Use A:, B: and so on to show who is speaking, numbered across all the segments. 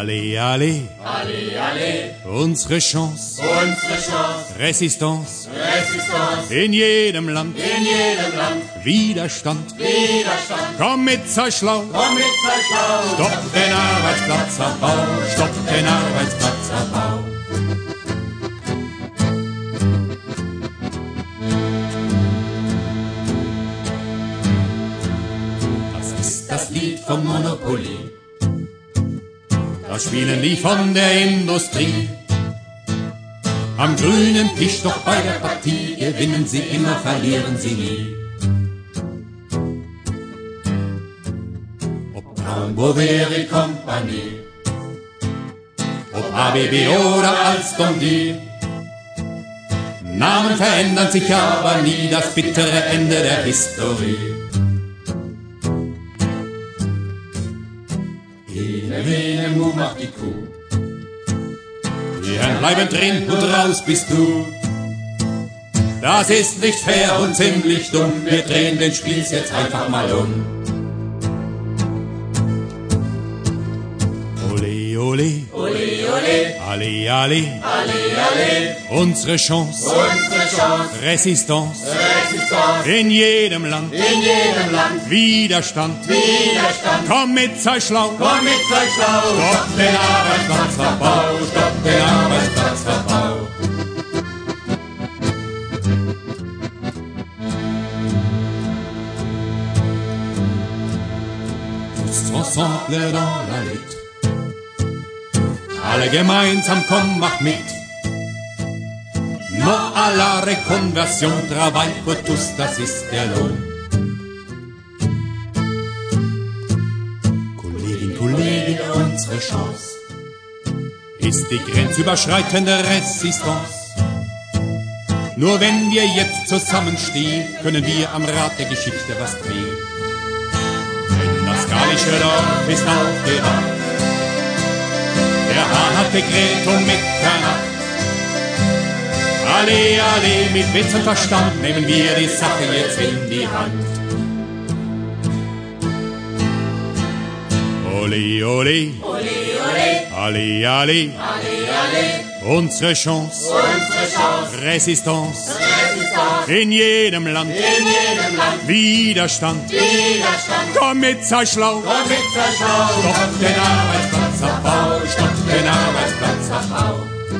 A: Allez, allez,
B: allez, allez,
A: unsere Chance, Resistance,
B: Resistance,
A: in jedem Land, Widerstand, komm mit, sei schlau, stopp den Arbeitsplatzabbau, stopp den Arbeitsplatzabbau. Das ist das Lied vom Monopoly, das spielen die von der Industrie. Am grünen Tisch, doch bei der Partie gewinnen sie immer, verlieren sie nie. Ob Braun-Boveri Kompanie, ob ABB oder Alstom die, Namen verändern sich aber nie, das bittere Ende der Historie. Ene Mu macht die Kuh, die Herren bleiben drin und raus bist du. Das ist nicht fair und ziemlich dumm, wir drehen den Spieß jetzt einfach mal um. Ole, ole,
B: ole, ole,
A: alle, alle,
B: alle, alle,
A: unsere Chance, Resistance,
B: Resistance,
A: in jedem Land, Widerstand, komm mit, sei schlau, stopp den Arbeitsplatzabbau, stopp den Arbeitsplatzabbau. Tous ensemble dans la lutte, alle gemeinsam, komm, mach mit. No à la reconversion, travail pour tous, das ist der Lohn. Kollegin, unsere Chance ist die grenzüberschreitende Resistance. Nur wenn wir jetzt zusammenstehen, können wir am Rad der Geschichte was drehen. Denn das gallische Dorf ist aufgewacht, der Hahn hat Dekret um Mitternacht. Alle, alle, mit Witz und Verstand nehmen wir die Sache jetzt in die Hand. Ole, ole, alle, alle, unsere Chance, Resistance, in jedem Land, Widerstand, komm mit, sei schlau, stopp den Arbeitsplatzabbau, stopp den Arbeitsplatzabbau.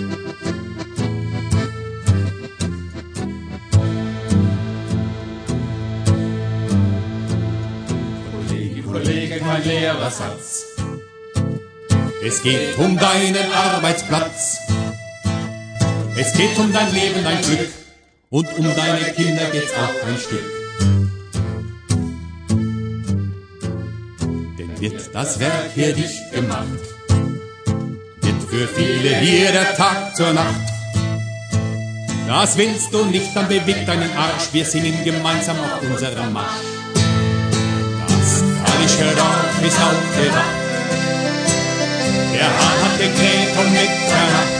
A: Kollege, kein leerer Satz. Es geht um deinen Arbeitsplatz. Es geht um dein Leben, dein Glück. Und um deine Kinder geht's auch ein Stück. Denn wird das Werk hier dicht gemacht, wird für viele hier der Tag zur Nacht. Das willst du nicht, dann beweg deinen Arsch. Wir singen gemeinsam auf unserem Marsch. Das gallische Dorf ist aufgewacht, der Hahn hat Dekret um Mitternacht.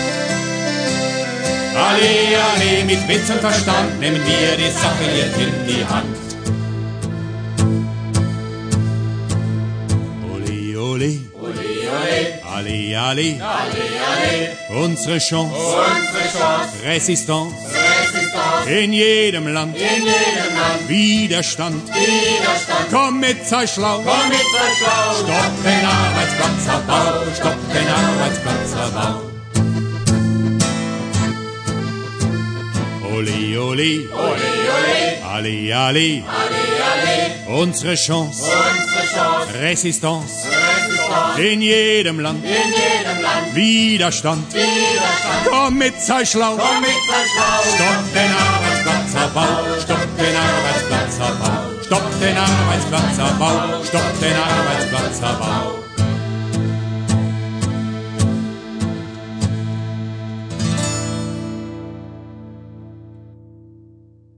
A: Alle, alle, mit Witz und Verstand nehmen wir die Sache jetzt in die Hand. Ole, ole, alle, alle, unsere Chance, Resistance, in jedem Land, Widerstand, komm mit, sei schlau, stopp den Arbeitsplatzabbau, stopp den Arbeitsplatzabbau. Ole, ole, alle, alle, unsere Chance, Resistance, in jedem Land, Widerstand, komm mit, sei schlau, stopp den Arbeitsplatzabbau, stopp den Arbeitsplatzabbau, stopp den Arbeitsplatzabbau, stopp den Arbeitsplatzabbau.